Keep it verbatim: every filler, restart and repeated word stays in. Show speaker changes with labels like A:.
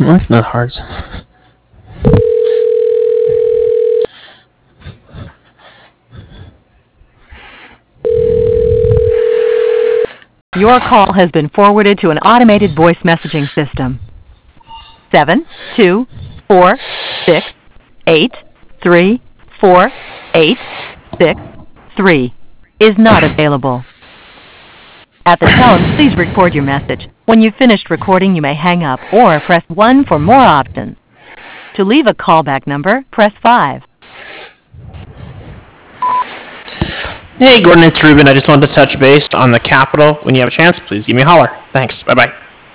A: It's not hard.
B: Your call has been forwarded to an automated voice messaging system. Seven two four six eight three four eight six three is not available. At the tone, please record your message. When you've finished recording, you may hang up or press one for more options. To leave a callback number, press five.
A: Hey, Gordon, it's Ruben. I just wanted to touch base on the Capitol. When you have a chance, please give me a holler. Thanks. Bye-bye.